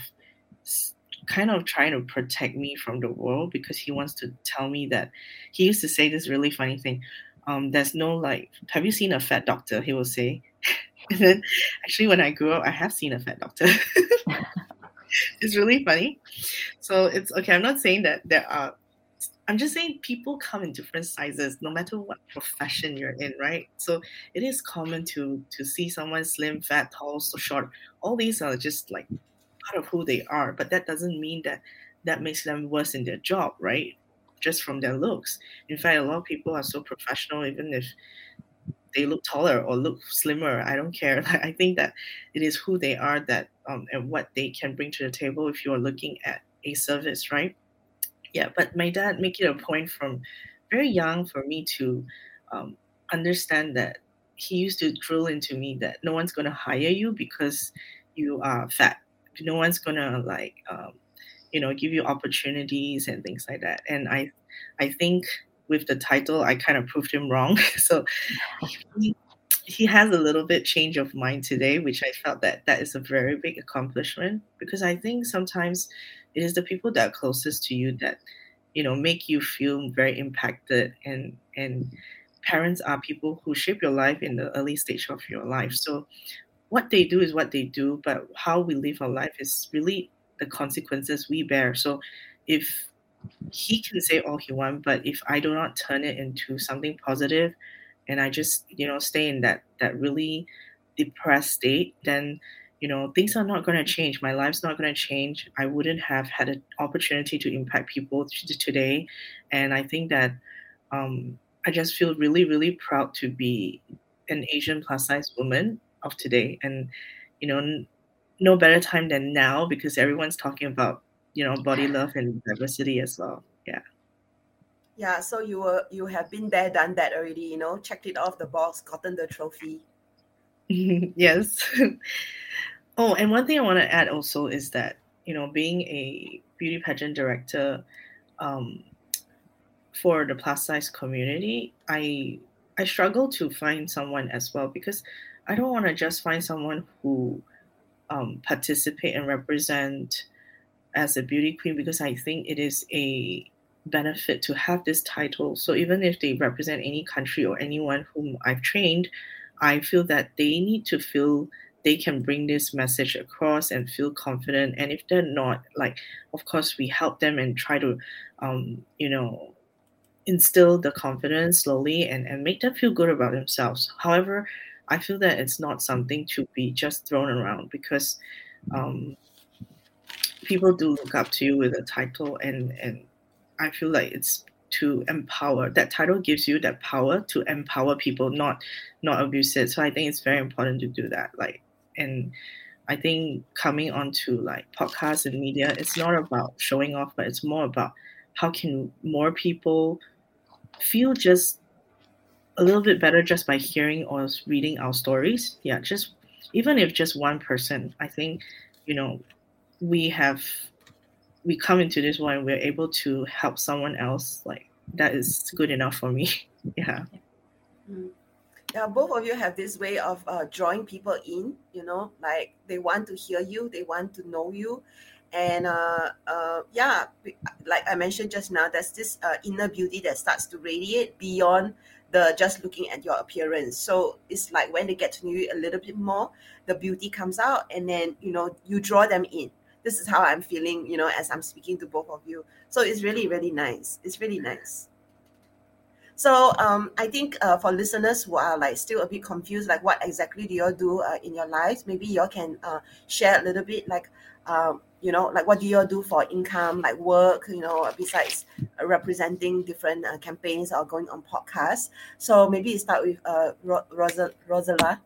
kind of trying to protect me from the world, because he wants to tell me that, he used to say this really funny thing. Um, there's no like, have you seen a fat doctor? He will say. And then actually when I grew up, I have seen a fat doctor. It's really funny. So it's okay. I'm not saying that there are, I'm just saying people come in different sizes, no matter what profession you're in, right? So it is common to to see someone slim, fat, tall, so short. All these are just like part of who they are, but that doesn't mean that that makes them worse in their job, right? Just from their looks. In fact, a lot of people are so professional, even if they look taller or look slimmer. I don't care. I think that it is who they are, that um, and what they can bring to the table if you're looking at a service, right? Yeah, but my dad made it a point from very young for me to um, understand that. He used to drill into me that no one's going to hire you because you are fat. No one's going to like, um, you know, give you opportunities and things like that. And I, I think with the title, I kind of proved him wrong. So he, he has a little bit change of mind today, which I felt that that is a very big accomplishment, because I think sometimes it is the people that are closest to you that, you know, make you feel very impacted. And, and parents are people who shape your life in the early stage of your life. So what they do is what they do, but how we live our life is really the consequences we bear. So if he can say all he wants, but if I do not turn it into something positive, and I just, you know, stay in that, that really depressed state, then, you know, things are not going to change. My life's not going to change. I wouldn't have had an opportunity to impact people t- today. And I think that um, I just feel really, really proud to be an Asian plus size woman of today. And, you know, n- no better time than now, because everyone's talking about, you know, body love and diversity as well. Yeah. Yeah, so you were you have been there, done that already, you know, checked it off the box, gotten the trophy. Yes. Oh, and one thing I want to add also is that, you know, being a beauty pageant director um, for the plus size community, I I struggle to find someone as well, because I don't want to just find someone who um, participate and represent as a beauty queen, because I think it is a benefit to have this title. So even if they represent any country or anyone whom I've trained, I feel that they need to feel they can bring this message across and feel confident. And if they're not, like, of course, we help them and try to, um, you know, instill the confidence slowly and, and make them feel good about themselves. However, I feel that it's not something to be just thrown around, because um, people do look up to you with a title, and, and I feel like it's to empower. That title gives you that power to empower people, not not abuse it. So I think it's very important to do that. Like, and I think coming onto like podcasts and media, it's not about showing off, but it's more about how can more people feel just a little bit better just by hearing or reading our stories. Yeah, just even if just one person, I think, you know, we have we come into this world and we're able to help someone else. Like, that is good enough for me. Yeah. Mm. Yeah, both of you have this way of uh, drawing people in, you know, like they want to hear you, they want to know you. And uh, uh, yeah, like I mentioned just now, there's this uh, inner beauty that starts to radiate beyond the just looking at your appearance. So it's like when they get to know you a little bit more, the beauty comes out, and then, you know, you draw them in. This is how I'm feeling, you know, as I'm speaking to both of you. So it's really, really nice. It's really nice. So um, I think uh, for listeners who are like still a bit confused, like what exactly do you all do uh, in your lives? Maybe you all can uh, share a little bit, like, um, you know, like what do you all do for income, like work, you know, besides uh, representing different uh, campaigns or going on podcasts. So maybe you start with uh, Ro- Rosal- Rosala.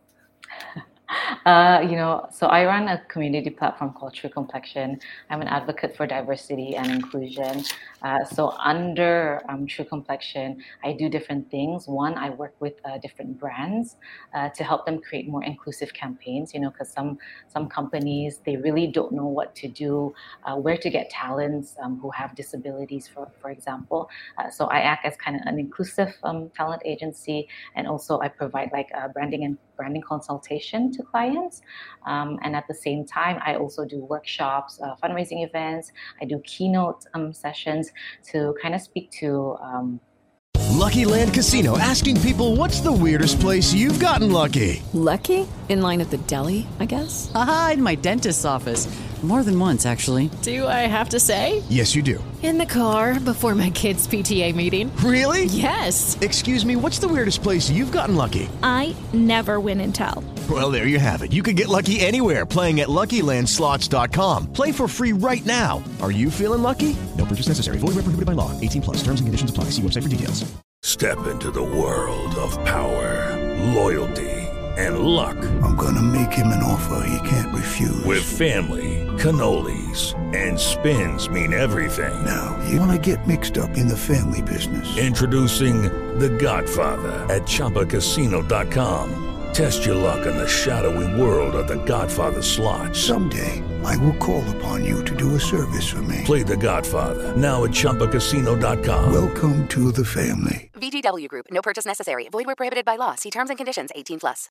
Uh, you know, so I run a community platform called True Complexion. I'm an advocate for diversity and inclusion. Uh, so under um, True Complexion, I do different things. One, I work with uh, different brands uh, to help them create more inclusive campaigns, you know, because some some companies, they really don't know what to do, uh, where to get talents um, who have disabilities, for, for example. Uh, so I act as kind of an inclusive um, talent agency, and also I provide like uh, branding and branding consultation to clients. Um, and at the same time, I also do workshops, uh, fundraising events. I do keynote um, sessions to kind of speak to... Um... Lucky Land Casino, asking people, what's the weirdest place you've gotten lucky? Lucky? In line at the deli, I guess? Aha, in my dentist's office. More than once, actually. Do I have to say? Yes, you do. In the car before my kids' P T A meeting. Really? Yes. Excuse me, what's the weirdest place you've gotten lucky? I never win and tell. Well, there you have it. You can get lucky anywhere, playing at Lucky Land Slots dot com. Play for free right now. Are you feeling lucky? No purchase necessary. Void where prohibited by law. eighteen plus. Terms and conditions apply. See website for details. Step into the world of power, loyalty, and luck. I'm gonna make him an offer he can't refuse. With family, cannolis, and spins mean everything. Now, you wanna get mixed up in the family business. Introducing The Godfather at Chumba Casino dot com. Test your luck in the shadowy world of The Godfather slot. Someday, I will call upon you to do a service for me. Play The Godfather, now at Chumba Casino dot com. Welcome to the family. V G W Group. No purchase necessary. Void where prohibited by law. See terms and conditions. eighteen plus.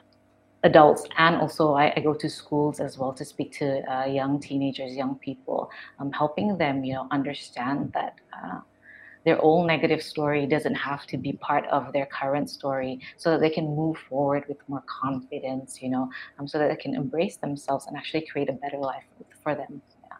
Adults, and also I, I go to schools as well to speak to uh, young teenagers, young people, um, helping them, you know, understand that uh, their old negative story doesn't have to be part of their current story, so that they can move forward with more confidence, you know, um, so that they can embrace themselves and actually create a better life for them. Yeah.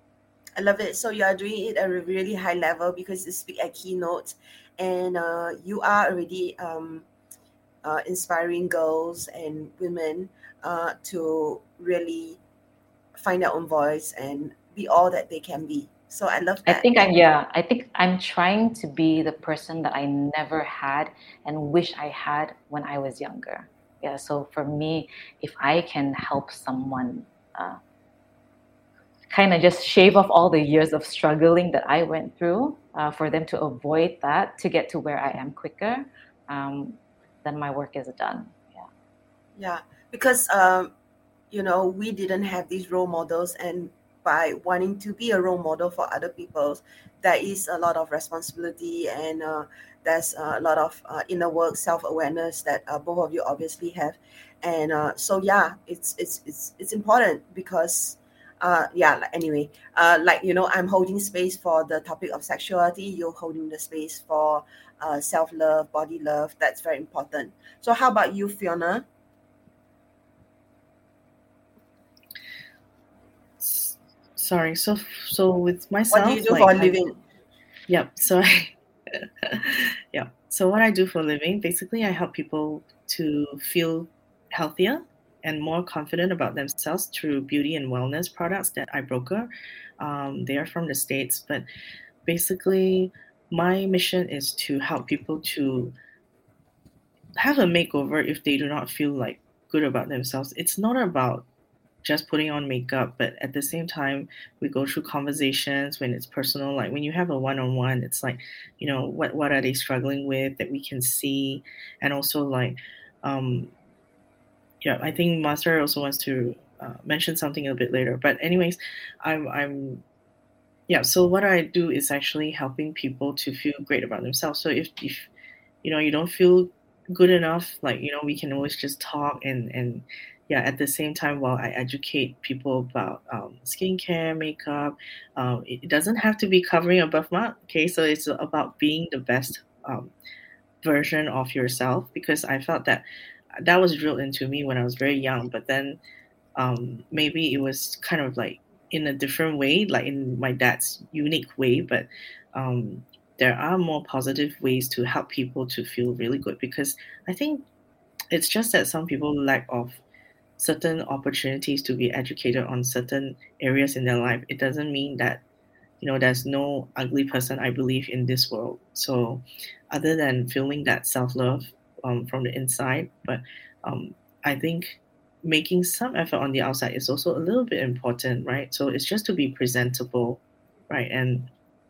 I love it. So you are doing it at a really high level because you speak at keynotes, and uh, you are already um, uh, inspiring girls and women uh, to really find their own voice and be all that they can be. So I love I that. think I'm yeah, I think I'm trying to be the person that I never had and wish I had when I was younger. Yeah, so for me, if I can help someone uh, kind of just shave off all the years of struggling that I went through, uh, for them to avoid that, to get to where I am quicker, um, then my work is done. Yeah. Yeah, because um, you know, we didn't have these role models, and by wanting to be a role model for other people, there is a lot of responsibility, and uh, there's a lot of uh, inner work, self-awareness that uh, both of you obviously have. And uh, so yeah, it's it's it's it's important because uh, yeah. Like, anyway, uh, like you know, I'm holding space for the topic of sexuality. You're holding the space for uh, self-love, body love. That's very important. So how about you, Fiona? Sorry. So so with myself, What do you do like, for a I- living? Yep. So I, yeah. So what I do for a living, basically, I help people to feel healthier and more confident about themselves through beauty and wellness products that I broker. Um, they are from the States, but basically, my mission is to help people to have a makeover if they do not feel like good about themselves. It's not about just putting on makeup, but at the same time, we go through conversations when it's personal. Like when you have a one-on-one, it's like, you know, what what are they struggling with that we can see, and also like, um, yeah, I think Master also wants to uh, mention something a bit later. But anyways, I'm I'm yeah. So what I do is actually helping people to feel great about themselves. So if if you know you don't feel good enough, like you know, we can always just talk and and yeah, at the same time, while I educate people about um, skincare, makeup, um, it it doesn't have to be covering a birthmark. Okay, so it's about being the best um, version of yourself, because I felt that that was drilled into me when I was very young. But then um, maybe it was kind of like in a different way, like in my dad's unique way. But um, there are more positive ways to help people to feel really good, because I think it's just that some people lack of certain opportunities to be educated on certain areas in their life. It doesn't mean that, you know, there's no ugly person, I believe, in this world. So other than feeling that self-love um, from the inside, but um, I think making some effort on the outside is also a little bit important, right? So it's just to be presentable, right? And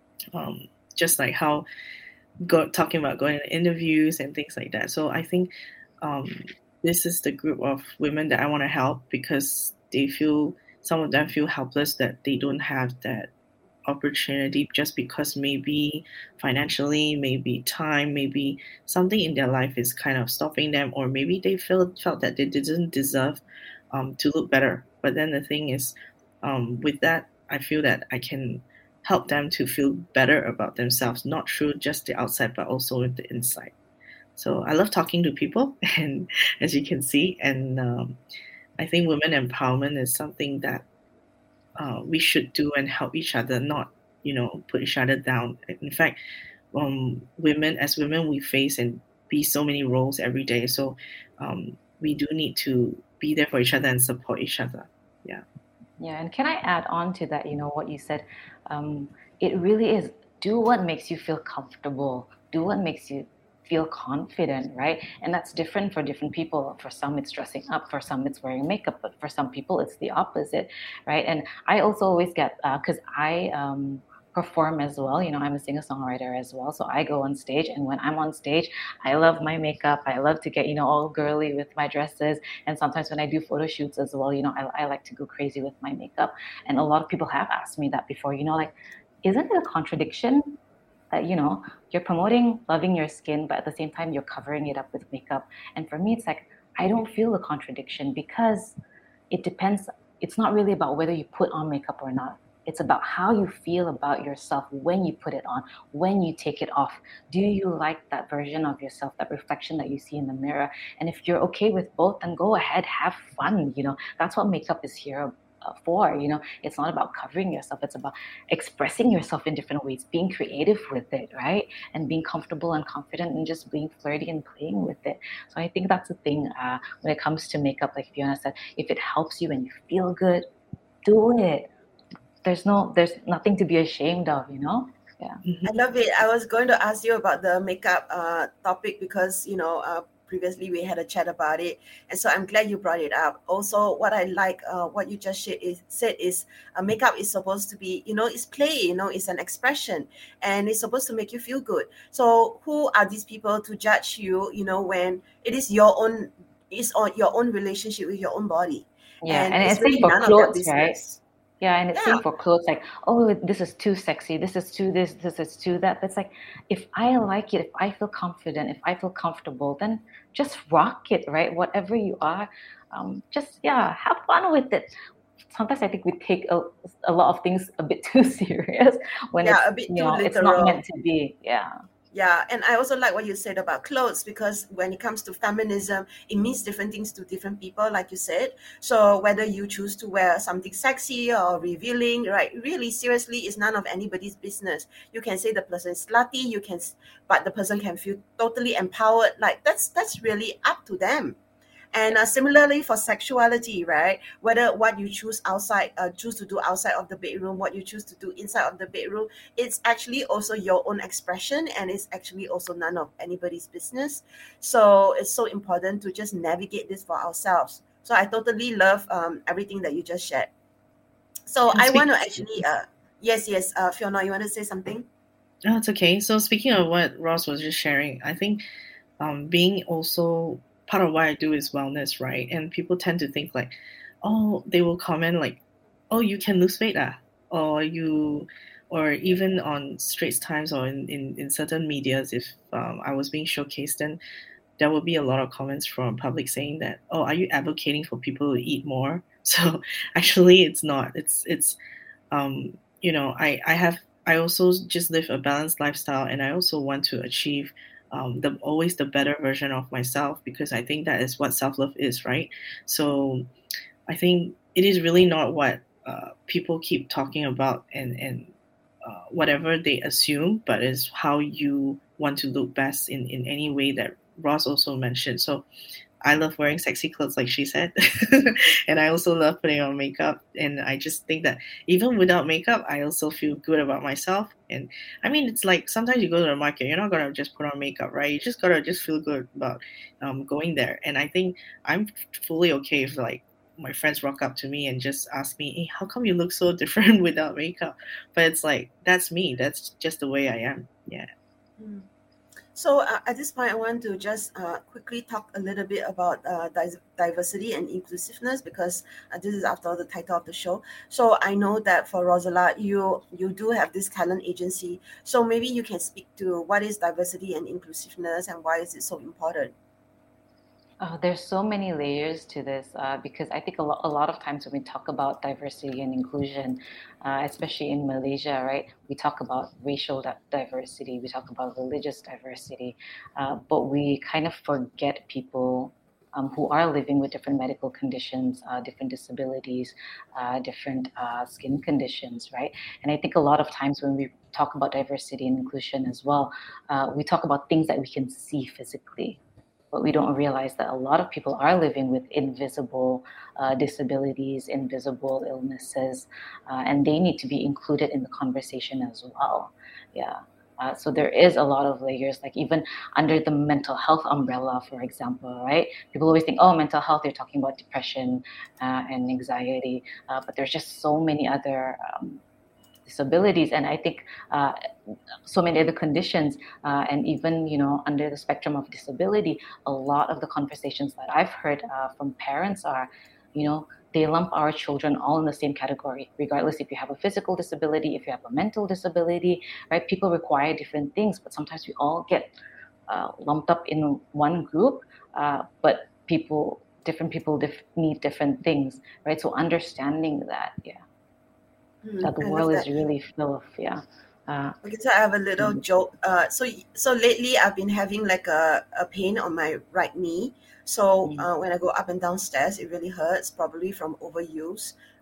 um, just like how go, talking about going to interviews and things like that. So I think um, this is the group of women that I want to help, because they feel, some of them feel helpless that they don't have that opportunity just because maybe financially, maybe time, maybe something in their life is kind of stopping them, or maybe they felt felt that they didn't deserve um, to look better. But then the thing is, um, with that, I feel that I can help them to feel better about themselves, not through just the outside, but also with the inside. So I love talking to people, and as you can see, and um, I think women empowerment is something that uh, we should do and help each other, not, you know, put each other down. In fact, um, women, as women, we face and be so many roles every day. So um, we do need to be there for each other and support each other. Yeah. Yeah, and can I add on to that, you know, what you said? Um, it really is, do what makes you feel comfortable. Do what makes you feel confident, right? And that's different for different people. For some, it's dressing up. For some, it's wearing makeup. But for some people, it's the opposite, right? And I also always get, because uh, I um, perform as well. You know, I'm a singer-songwriter as well. So I go on stage, and when I'm on stage, I love my makeup. I love to get, you know, all girly with my dresses. And sometimes when I do photo shoots as well, you know, I, I like to go crazy with my makeup. And a lot of people have asked me that before, you know, like, isn't it a contradiction that, you know, you're promoting loving your skin, but at the same time, you're covering it up with makeup? And for me, it's like, I don't feel the contradiction, because it depends. It's not really about whether you put on makeup or not. It's about how you feel about yourself when you put it on, when you take it off. Do you like that version of yourself, that reflection that you see in the mirror? And if you're okay with both, then go ahead, have fun. You know, that's what makeup is here uh, for. You know, it's not about covering yourself. It's about expressing yourself in different ways, being creative with it, right? And being comfortable and confident and just being flirty and playing with it. So I think that's the thing uh, when it comes to makeup, like Fiona said, if it helps you and you feel good, do it. There's no, there's nothing to be ashamed of, you know? Yeah. I love it. I was going to ask you about the makeup uh, topic because, you know, uh, previously we had a chat about it. And so I'm glad you brought it up. Also, what I like, uh, what you just shared is, said is uh, makeup is supposed to be, you know, it's play, you know, it's an expression and it's supposed to make you feel good. So who are these people to judge you, you know, when it is your own, it's on your own relationship with your own body. Yeah, and, and and it's I think really for none of their clothes, right? business. Yeah, and it's Yeah. same for clothes, like, oh, this is too sexy, this is too this, this is too that. But it's like, if I like it, if I feel confident, if I feel comfortable, then just rock it, right? Whatever you are, um, just, yeah, have fun with it. Sometimes I think we take a, a lot of things a bit too serious when Yeah, it's, a bit you too know, it's literal. not meant to be. Yeah. Yeah, and I also like what you said about clothes because when it comes to feminism, it means different things to different people, like you said. So whether you choose to wear something sexy or revealing, right? Really, seriously, it's none of anybody's business. You can say the person is slutty, you can, but the person can feel totally empowered. Like that's that's really up to them. And uh, similarly for sexuality, right? Whether what you choose outside, uh, choose to do outside of the bedroom, what you choose to do inside of the bedroom, it's actually also your own expression, and it's actually also none of anybody's business. So it's so important to just navigate this for ourselves. So I totally love um, everything that you just shared. So And I want to speaking- actually, uh, yes, yes, uh, Fiona, you want to say something? No, it's okay. So speaking of what Ross was just sharing, I think um, being also part of what I do is wellness, right? And people tend to think like, oh, they will comment like, oh, you can lose weight, ah, or you, or even on Straits Times or in, in, in certain medias, if um, I was being showcased, then there will be a lot of comments from public saying that, oh, are you advocating for people to eat more? So actually, it's not. It's it's, um, you know, I I have I also just live a balanced lifestyle, and I also want to achieve um, the always the better version of myself, because I think that is what self-love is, right? So I think it is really not what uh, people keep talking about and and uh, whatever they assume, but is how you want to look best in in any way that Ross also mentioned. So I love wearing sexy clothes, like she said. And I also love putting on makeup. And I just think that even without makeup, I also feel good about myself. And I mean, it's like sometimes you go to the market, you're not going to just put on makeup, right? You just got to just feel good about um, going there. And I think I'm fully okay if like my friends rock up to me and just ask me, hey, how come you look so different without makeup? But it's like, that's me. That's just the way I am. Yeah. Mm. So uh, at this point, I want to just uh, quickly talk a little bit about uh, di- diversity and inclusiveness, because uh, this is after all the title of the show. So I know that for Rosala, you you do have this talent agency. So maybe you can speak to what is diversity and inclusiveness and why is it so important? Oh, there's so many layers to this uh, because I think a, lo- a lot of times when we talk about diversity and inclusion, uh, especially in Malaysia, right, we talk about racial di- diversity, we talk about religious diversity, uh, but we kind of forget people um, who are living with different medical conditions, uh, different disabilities, uh, different uh, skin conditions, right? And I think a lot of times when we talk about diversity and inclusion as well, uh, we talk about things that we can see physically. But we don't realize that a lot of people are living with invisible uh, disabilities, invisible illnesses, uh, and they need to be included in the conversation as well. Yeah. Uh, so there is a lot of layers, like even under the mental health umbrella, for example, right? People always think, oh, mental health, they're talking about depression uh, and anxiety, uh, but there's just so many other um, disabilities, and I think uh, so many other conditions, uh, and even, you know, under the spectrum of disability, a lot of the conversations that I've heard uh, from parents are, you know, they lump our children all in the same category, regardless if you have a physical disability, if you have a mental disability, right? People require different things, but sometimes we all get uh, lumped up in one group, uh, but people, different people dif- need different things, right? So understanding that, yeah. Mm, That the I love world is that. really full of, yeah. Uh, Okay, so I have a little mm, joke. Uh, so so lately I've been having like a, a pain on my right knee. So mm, uh, when I go up and down stairs, it really hurts, probably from overuse.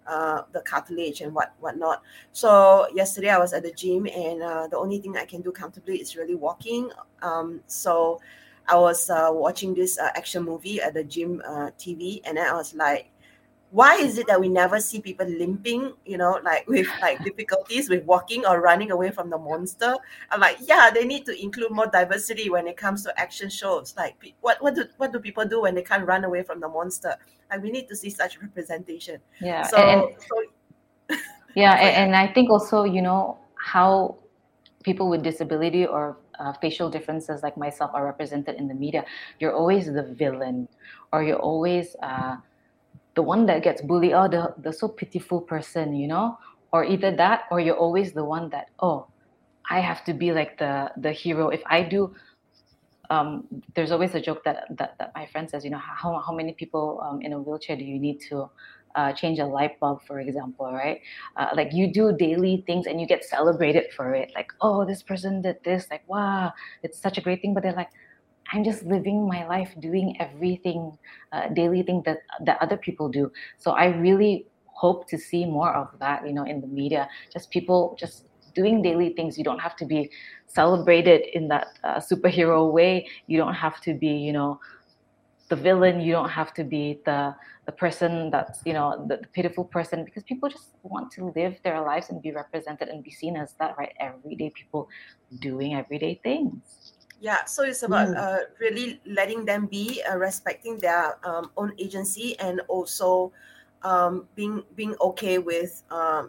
uh, the cartilage and what whatnot. So yesterday I was at the gym, and uh, the only thing I can do comfortably is really walking. Um, so I was uh, watching this uh, action movie at the gym uh, T V, and then I was like, why is it that we never see people limping, you know, like with like difficulties with walking or running away from the monster? I'm like, yeah, they need to include more diversity when it comes to action shows. Like, what what do what do people do when they can't run away from the monster? Like, we need to see such representation. Yeah. So, and, so yeah, and, and I think also, you know, how people with disability or uh, facial differences like myself are represented in the media. You're always the villain, or you're always uh, the one that gets bullied, oh, the, the so pitiful person, you know, or either that, or you're always the one that, oh, I have to be like the the hero. If I do, um, there's always a joke that, that, that my friend says, you know, how, how many people um, in a wheelchair do you need to uh, change a light bulb, for example, right? Uh, like you do daily things and you get celebrated for it. Like, oh, this person did this, like, wow, it's such a great thing. But they're like, I'm just living my life doing everything, uh, daily thing that that other people do. So I really hope to see more of that, you know, in the media. Just people just doing daily things. You don't have to be celebrated in that uh, superhero way. You don't have to be, you know, the villain. You don't have to be the the person that's, you know, the, the pitiful person, because people just want to live their lives and be represented and be seen as that, right? Everyday people doing everyday things. Yeah, so it's about uh, really letting them be, uh, respecting their um, own agency, and also um, being being okay with, um,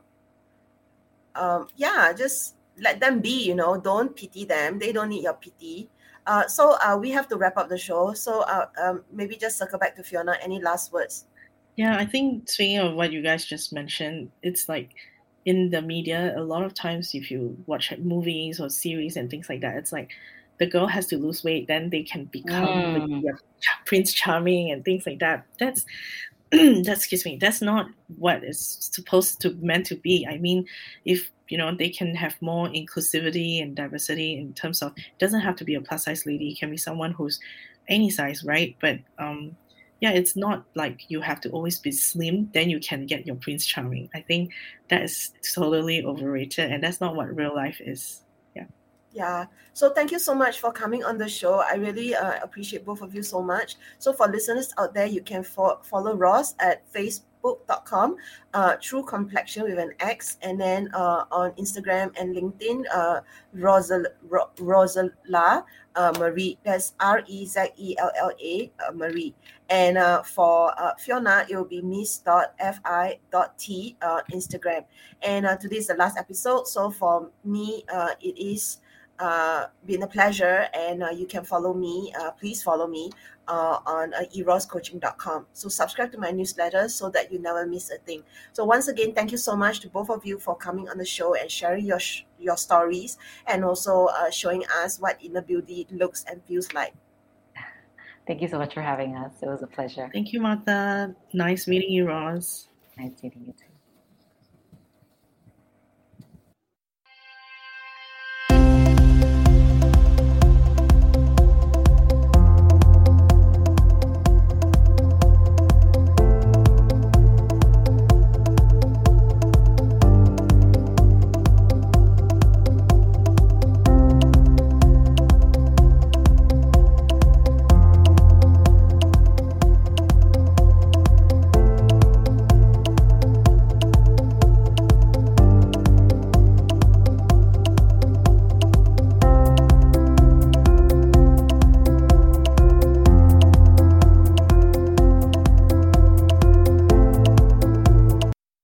um, yeah, just let them be, you know, don't pity them. They don't need your pity. Uh, so uh, we have to wrap up the show. So uh, um, maybe just circle back to Fiona. Any last words? Yeah, I think speaking of what you guys just mentioned, it's like in the media, a lot of times if you watch movies or series and things like that, it's like, the girl has to lose weight, then they can become Mm. the, Prince Charming and things like that. That's that's excuse me. That's not what it's supposed to meant to be. I mean, if you know, they can have more inclusivity and diversity in terms of, it doesn't have to be a plus size lady. It can be someone who's any size, right? But um, yeah, it's not like you have to always be slim, then you can get your Prince Charming. I think that is totally overrated, and that's not what real life is. Yeah. So thank you so much for coming on the show. I really uh, appreciate both of you so much. So for listeners out there, you can fo- follow Ross at facebook dot com, uh, True Complexion with an X, and then uh, on Instagram and LinkedIn, uh, Rosal- Ro- Rosella uh, Marie. That's R E Z E L L A uh, Marie. And uh, for uh, Fiona, it will be miss dot f i dot t uh, Instagram. And uh, today is the last episode. So for me, uh, it is uh been a pleasure, and uh, you can follow me, uh, please follow me uh, on uh, eros coaching dot com. So subscribe to my newsletter so that you never miss a thing. So once again, thank you so much to both of you for coming on the show and sharing your sh- your stories, and also uh, showing us what inner beauty looks and feels like. Thank you so much for having us. It was a pleasure. Thank you, Martha. Nice meeting you, Ross. Nice meeting you too.